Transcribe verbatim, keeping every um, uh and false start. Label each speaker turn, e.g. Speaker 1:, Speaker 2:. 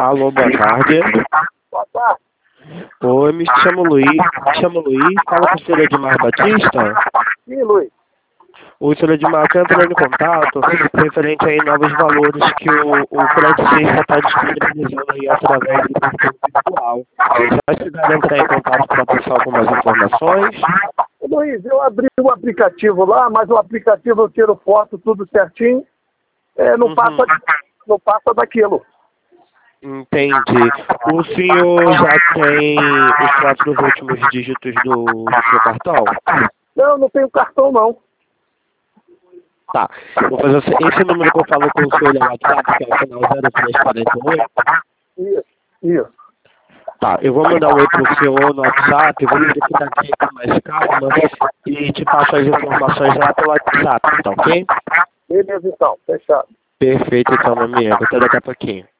Speaker 1: Alô, boa tarde.
Speaker 2: Boa tarde.
Speaker 1: Oi, me chamo Luiz. Me chamo Luiz. Fala com o senhor Edmar Batista.
Speaker 2: Sim, Luiz.
Speaker 1: O senhor Edmar está entrando em contato referente aí novos valores que o, o Freticista está disponibilizando aí através do cartão virtual. Já chegaram a entrar em contato para passar algumas informações?
Speaker 2: Ô, Luiz, eu abri o aplicativo lá, mas o aplicativo eu tiro foto, tudo certinho. É, não,
Speaker 1: Uhum.
Speaker 2: passa, não passa daquilo.
Speaker 1: Entendi. O senhor já tem os quatro últimos dígitos do, do seu cartão?
Speaker 2: Não, não tenho cartão, não.
Speaker 1: Tá. Vou fazer assim, esse número que eu falo com o senhor no WhatsApp, que é o final zero três quatro oito.
Speaker 2: Isso, isso.
Speaker 1: Tá, eu vou mandar um oi pro senhor no WhatsApp, vou verificar aqui com mais calma e te passo as informações lá pelo WhatsApp, tá ok?
Speaker 2: Beleza, então. Fechado.
Speaker 1: Perfeito, então, meu amigo. Até daqui a pouquinho.